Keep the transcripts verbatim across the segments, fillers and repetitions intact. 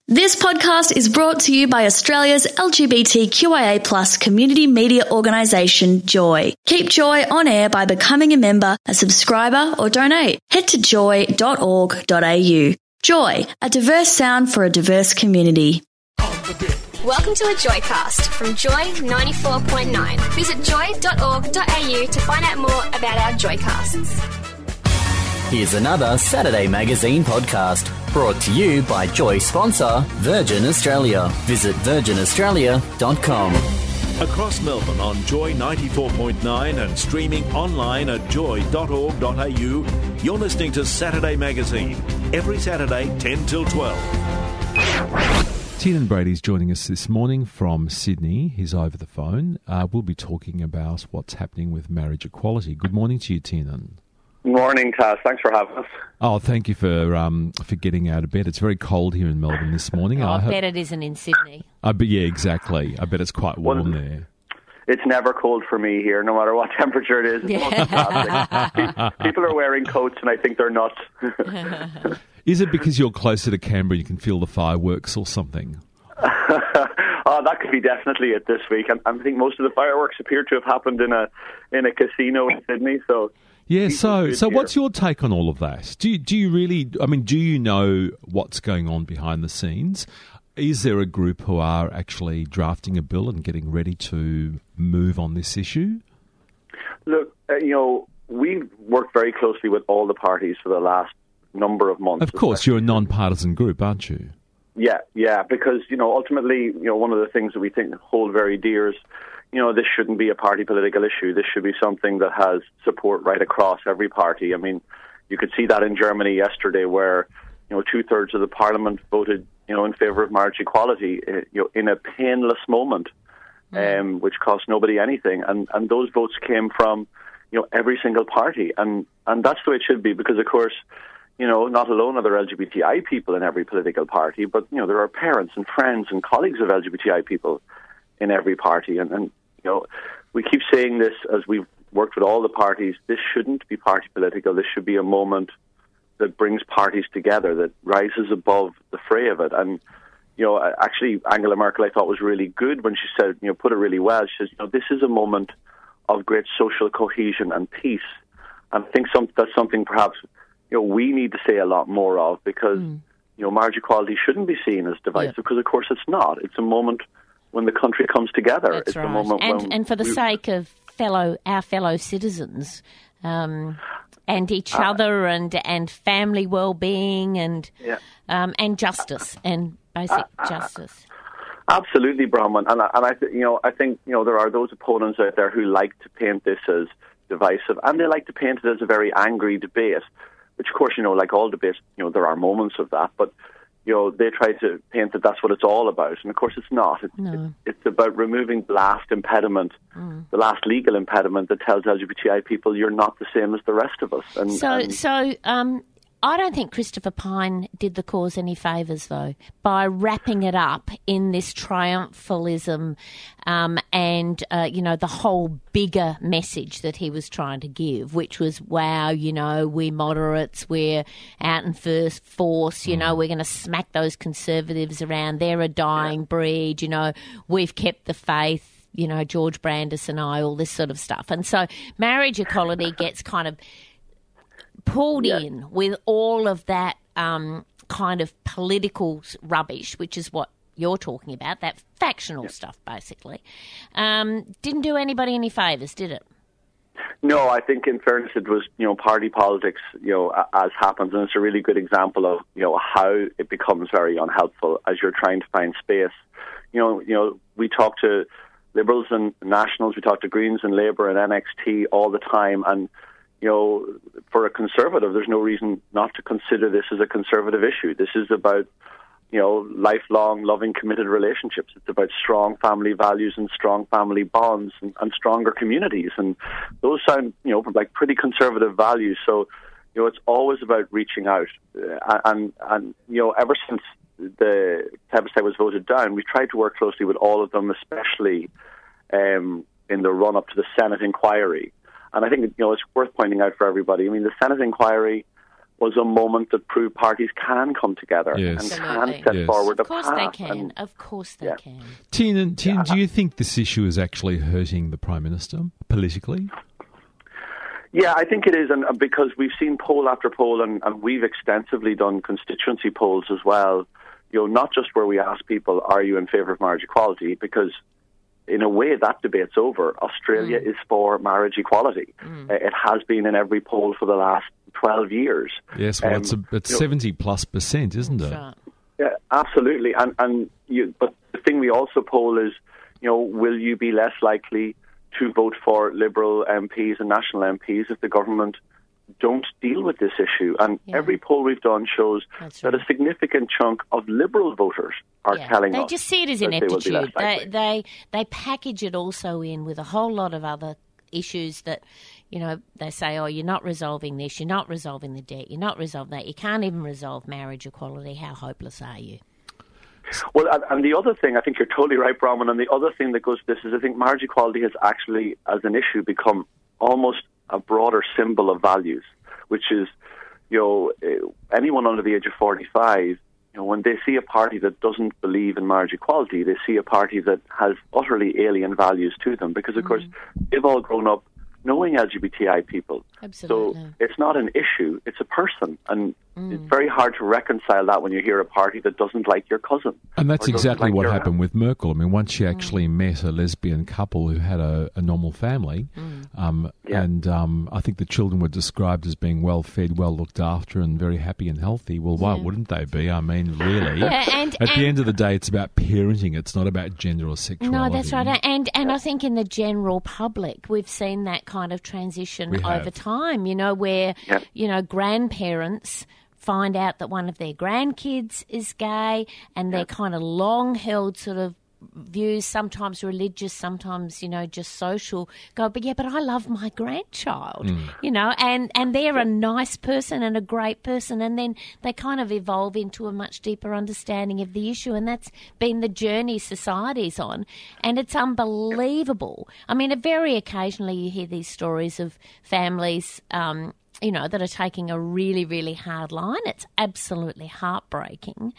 This podcast is brought to you by Australia's L G B T Q I A plus community media organisation, Joy. Keep Joy on air by becoming a member, a subscriber or donate. Head to joy dot org dot a u. Joy, a diverse sound for a diverse community. Welcome to a Joycast from Joy ninety-four point nine. Visit joy dot org dot a u to find out more about our Joycasts. Here's another Saturday Magazine podcast brought to you by Joy sponsor Virgin Australia. Visit virgin australia dot com. Across Melbourne on Joy ninety-four point nine and streaming online at joy dot org dot a u, you're listening to Saturday Magazine. Every Saturday, ten till twelve. Tiernan Brady's joining us this morning from Sydney. He's over the phone. Uh, we'll be talking about what's happening with marriage equality. Good morning to you, Tiernan. Morning, Taz. Thanks for having us. Oh, thank you for um, for getting out of bed. It's very cold here in Melbourne this morning. Oh, I, I bet hope... it isn't in Sydney. I bet, yeah, exactly. I bet it's quite warm well, there. It's never cold for me here, no matter what temperature it is. It's Yeah. fantastic. People are wearing coats and I think they're nuts. Is it because you're closer to Canberra you can feel the fireworks or something? Oh, that could be definitely it this week. I, I think most of the fireworks appear to have happened in a in a casino in Sydney, so... Yeah, so so here. what's your take on all of that? Do you, do you really, I mean, do you know what's going on behind the scenes? Is there a group who are actually drafting a bill and getting ready to move on this issue? Look, uh, you know, we've worked very closely with all the parties for the last number of months. Of course, you're a non-partisan group, aren't you? Yeah, yeah, because, you know, ultimately, you know, one of the things that we think hold very dear is, you know, this shouldn't be a party political issue. This should be something that has support right across every party. I mean, you could see that in Germany yesterday where, you know, two-thirds of the parliament voted, you know, in favour of marriage equality, uh, you know, in a painless moment, mm. um, which cost nobody anything. And, and those votes came from, you know, every single party. And, and that's the way it should be because, of course, you know, not alone are there L G B T I people in every political party, but, you know, there are parents and friends and colleagues of L G B T I people in every party. And, and you know, we keep saying this as we've worked with all the parties, this shouldn't be party political. This should be a moment that brings parties together, that rises above the fray of it. And, you know, actually, Angela Merkel, I thought, was really good when she said, you know, put it really well. She says, you know, this is a moment of great social cohesion and peace. And I think some, that's something perhaps, you know, we need to say a lot more of because, mm. you know, marriage equality shouldn't be seen as divisive yeah. because, of course, it's not. It's a moment when the country comes together. That's it's right. a moment and, when and for the we, sake of fellow our fellow citizens um, and each uh, other and and family well-being and yeah. um, and justice and basic uh, justice. Absolutely, Bronwyn. And, and I, th- you know, I think you know there are those opponents out there who like to paint this as divisive, and they like to paint it as a very angry debate. Which, of course, you know, like all debates, you know, there are moments of that, but you know, they try to paint that that's what it's all about. And, of course, it's not. It's, no. it's, it's about removing the last impediment, mm. the last legal impediment that tells L G B T I people you're not the same as the rest of us. And, so, and so um, I don't think Christopher Pyne did the cause any favours, though, by wrapping it up in this triumphalism um, and, uh, you know, the whole bigger message that he was trying to give, which was, wow, you know, we're moderates, we're out in first force, you know, we're going to smack those conservatives around, they're a dying breed, you know, we've kept the faith, you know, George Brandis and I, all this sort of stuff. And so marriage equality gets kind of pulled yeah. in with all of that um, kind of political rubbish, which is what you're talking about, that factional yeah. stuff, basically. Um, didn't do anybody any favours, did it? No, I think in fairness it was, you know, party politics, you know, as happens, and it's a really good example of, you know, how it becomes very unhelpful as you're trying to find space. You know, you know, we talk to Liberals and Nationals, we talk to Greens and Labour and N X T all the time, and you know, for a Conservative, there's no reason not to consider this as a Conservative issue. This is about, you know, lifelong, loving, committed relationships. It's about strong family values and strong family bonds and, and stronger communities. And those sound, you know, like pretty conservative values. So, you know, it's always about reaching out. Uh, and, and, you know, ever since the plebiscite was voted down, we tried to work closely with all of them, especially um, in the run-up to the Senate inquiry. And I think, you know, it's worth pointing out for everybody. I mean, the Senate inquiry was a moment that proved parties can come together Yes. and Absolutely. can set Yes. forward a Of course path. they can. And, Of course they yeah. can. Tin, Tin, do you think this issue is actually hurting the Prime Minister politically? yeah, I think it is, and and because we've seen poll after poll, and, and we've extensively done constituency polls as well. You know, not just where we ask people, "Are you in favour of marriage equality?" Because in a way, that debate's over. Australia mm. is for marriage equality. Mm. It has been in every poll for the last twelve years. Yes, well, um, it's, a, it's seventy plus percent, isn't it? Right. Yeah, absolutely. And and you, but the thing we also poll is, you know, will you be less likely to vote for Liberal M Ps and National M Ps if the government don't deal with this issue? And Yeah. every poll we've done shows That's that right. a significant chunk of Liberal voters are Yeah. telling they us just see it as that they will be less ineptitude. They, likely. they they package it also in with a whole lot of other issues that, you know, they say, oh, you're not resolving this, you're not resolving the debt, you're not resolving that, you can't even resolve marriage equality. How hopeless are you? Well, and, and the other thing, I think you're totally right, Bronwyn, and the other thing that goes to this is I think marriage equality has actually, as an issue, become almost a broader symbol of values, which is, you know, anyone under the age of forty-five, you know, when they see a party that doesn't believe in marriage equality, they see a party that has utterly alien values to them, because, of mm. course, they've all grown up knowing L G B T I people. Absolutely. So it's not an issue, it's a person. And mm. it's very hard to reconcile that when you hear a party that doesn't like your cousin. And that's exactly like what your, happened with Merkel. I mean, once she actually mm. met a lesbian couple who had a, a normal family, mm. um, yeah. and um, I think the children were described as being well fed, well looked after, and very happy and healthy. Well, why yeah. wouldn't they be? I mean, really. Yeah, and, At and, the end of the day, it's about parenting. It's not about gender or sexuality. No, that's right. And and I think in the general public, we've seen that kind of transition over time, you know, where, yep. you know, grandparents find out that one of their grandkids is gay, and they're kind of long-held sort of views, sometimes religious, sometimes, you know, just social, go, but yeah, but I love my grandchild, mm. you know, and, and they're a nice person and a great person, and then they kind of evolve into a much deeper understanding of the issue, and that's been the journey society's on, and it's unbelievable. I mean, very occasionally you hear these stories of families, um, you know, that are taking a really, really hard line. It's absolutely heartbreaking.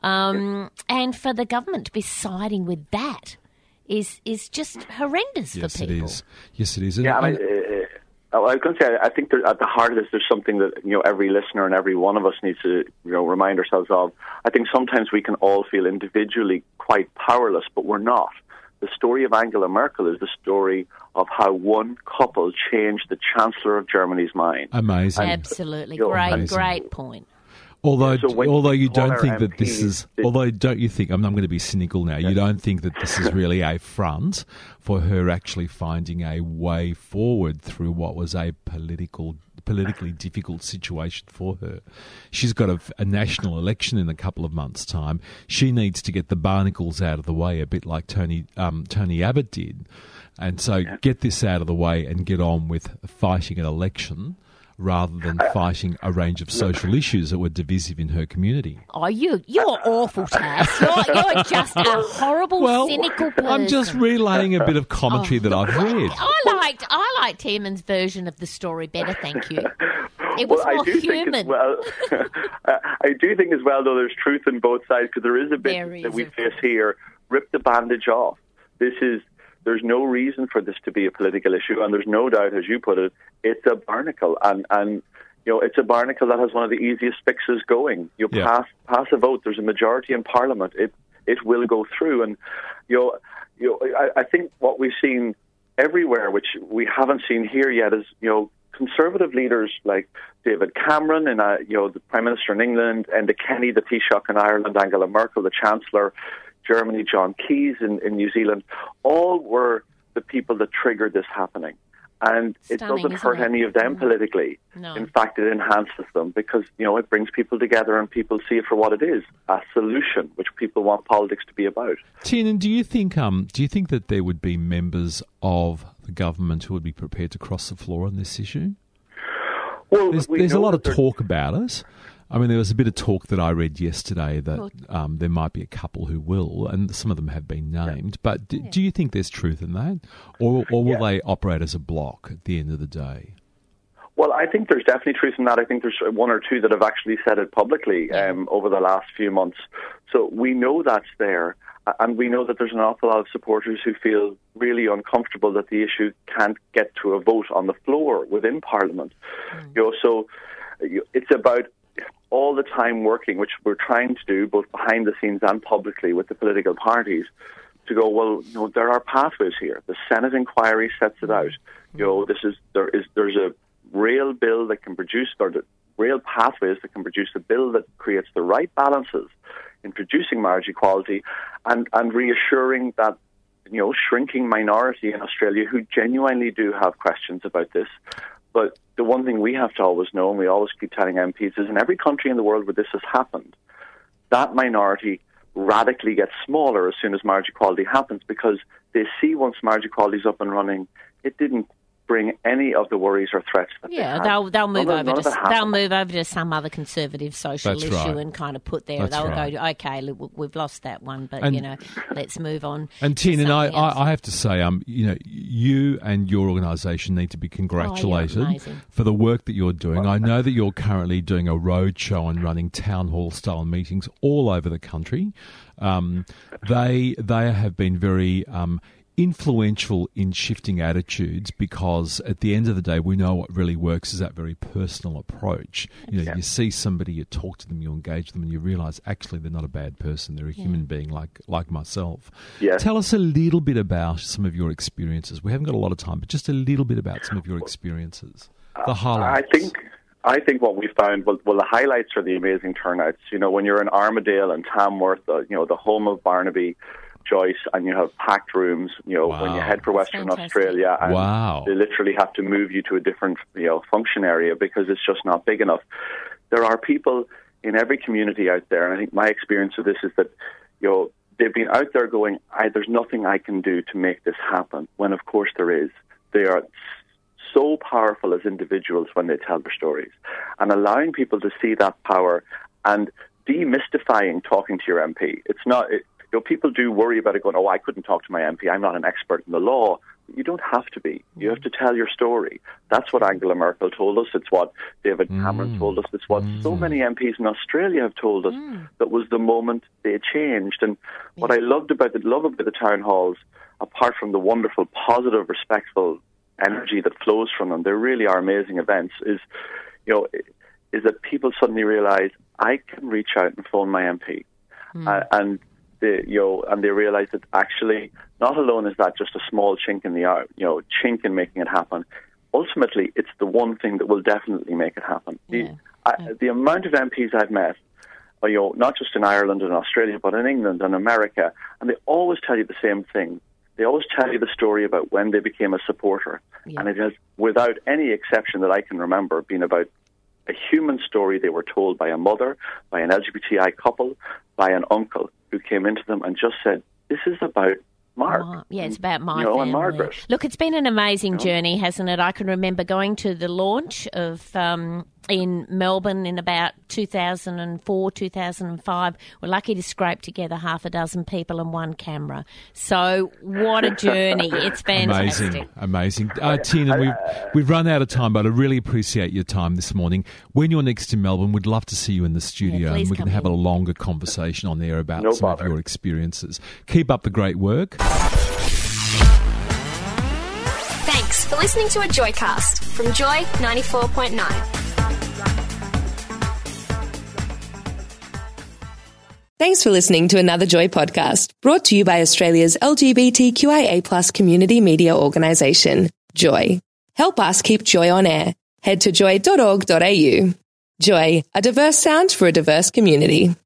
Um, and for the government to be siding with that is is just horrendous yes, for people. Yes, it is. Yes, it is. Yeah, I, mean, uh, I was going to say, I think there, at the heart of this, there's something that, you know, every listener and every one of us needs to, you know, remind ourselves of. I think sometimes we can all feel individually quite powerless, but we're not. The story of Angela Merkel is the story of how one couple changed the Chancellor of Germany's mind. Amazing. And, Absolutely. you know, great, amazing. great point. Although, so although you don't think M Ps, that this is, although don't you think, I'm, I'm going to be cynical now, you don't think that this is really a front for her actually finding a way forward through what was a political, politically difficult situation for her. She's got a, a national election in a couple of months' time. She needs to get the barnacles out of the way, a bit like Tony, um, Tony Abbott did. And so yeah. get this out of the way and get on with fighting an election, rather than fighting a range of social issues that were divisive in her community. Oh, you, you're awful, Tass. You're, you're just a horrible, well, cynical person. I'm just relaying a bit of commentary oh, that I've read. I liked I liked Tierman's version of the story better, thank you. It was well, more I do human. Think as well, I do think as well, though, there's truth in both sides, because there is a bit There is that we a- face here. Rip the bandage off. This is... There's no reason for this to be a political issue, and there's no doubt, as you put it, it's a barnacle, and, and you know, it's a barnacle that has one of the easiest fixes going. You Yeah. pass pass a vote. There's a majority in Parliament. It it will go through, and you know, you know, I, I think what we've seen everywhere, which we haven't seen here yet, is you know, conservative leaders like David Cameron and uh, you know, the Prime Minister in England, Enda Kenny, the Taoiseach in Ireland, Angela Merkel, the Chancellor. Germany, John Keyes in, in New Zealand, all were the people that triggered this happening. And it Stunning, doesn't hurt isn't it? any of them politically. No. In fact, it enhances them because, you know, it brings people together and people see it for what it is, a solution, which people want politics to be about. Tiernan, do you think um, do you think that there would be members of the government who would be prepared to cross the floor on this issue? Well, There's, we there's a know lot of that there- talk about it. I mean, there was a bit of talk that I read yesterday that um, there might be a couple who will, and some of them have been named. But do, do you think there's truth in that? Or, or will Yeah. they operate as a block at the end of the day? Well, I think there's definitely truth in that. I think there's one or two that have actually said it publicly um, over the last few months. So we know that's there, and we know that there's an awful lot of supporters who feel really uncomfortable that the issue can't get to a vote on the floor within Parliament. Mm. You know, so it's about all the time working, which we're trying to do both behind the scenes and publicly with the political parties, to go, well, you know, there are pathways here. The Senate inquiry sets it out. You know, this is there is there's a real bill that can produce, or the real pathways that can produce a bill that creates the right balances in producing marriage equality, and, and reassuring that, you know, shrinking minority in Australia who genuinely do have questions about this. But the one thing we have to always know, and we always keep telling M Ps, is in every country in the world where this has happened, that minority radically gets smaller as soon as marriage equality happens, because they see once marriage equality is up and running, it didn't bring any of the worries or threats that yeah, they had. they'll they'll move none over of, to they'll move over to some other conservative social That's issue right. and kind of put there. That's they'll right. go, okay, look, we've lost that one, but And- you know, let's move on. And to Tin, and I, something else. I, I have to say, um, you know, you and your organisation need to be congratulated Oh, amazing. for the work that you're doing. I know that you're currently doing a roadshow and running town hall style meetings all over the country. Um, they they have been very um, influential in shifting attitudes, because at the end of the day, we know what really works is that very personal approach. You know, Yeah. you see somebody, you talk to them, you engage them, and you realise actually they're not a bad person. They're a human being like like myself. Yes. Tell us a little bit about some of your experiences. We haven't got a lot of time, but just a little bit about some of your experiences. The highlights. I think I think what we found, well, well, the highlights are the amazing turnouts. You know, when you're in Armadale and Tamworth, uh, you know, the home of Barnaby Joyce, and you have packed rooms, you know, Wow. when you head for Western fantastic. Australia, and Wow. they literally have to move you to a different, you know, function area because it's just not big enough. There are people in every community out there, and I think my experience of this is that, you know, they've been out there going, I, there's nothing I can do to make this happen, when of course there is. They are so powerful as individuals when they tell their stories, and allowing people to see that power and demystifying talking to your M P. It's not, it, you know, people do worry about it going, oh, I couldn't talk to my M P, I'm not an expert in the law. You don't have to be. You have to tell your story. That's what Angela Merkel told us. It's what David Cameron told us. It's what so many M Ps in Australia have told us. That was the moment they changed. And what I loved about the love about the town halls, apart from the wonderful, positive, respectful energy that flows from them, they really are amazing events, is, you know, is that people suddenly realise I can reach out and phone my M P. Uh, and They, you know, and they realise that actually, not alone is that just a small chink in the eye, you know, chink in making it happen. Ultimately, it's the one thing that will definitely make it happen. Yeah. The, I, the amount of M Ps I've met, you know, not just in Ireland and Australia, but in England and America, and they always tell you the same thing. They always tell you the story about when they became a supporter, Yeah. and it has, without any exception that I can remember, been about a human story they were told by a mother, by an L G B T I couple, by an uncle who came into them and just said, this is about Mark. Mark. Yeah, it's about my you know, family. and Margaret. Look, it's been an amazing You know? journey, hasn't it? I can remember going to the launch of um, in Melbourne in about two thousand four, two thousand five. We're lucky to scrape together half a dozen people and one camera. So what a journey. It's fantastic. Amazing, amazing. Uh, Tina, we've, we've run out of time, but I really appreciate your time this morning. When you're next to Melbourne, we'd love to see you in the studio, please and we can come have in. a longer conversation on there about No some bother. of your experiences. Keep up the great work. Thanks for listening to a Joycast from Joy ninety-four point nine. Thanks for listening to another Joy podcast, brought to you by Australia's L G B T Q I A plus community media organisation, Joy. Help us keep Joy on air. Head to joy dot org dot a u. Joy, a diverse sound for a diverse community.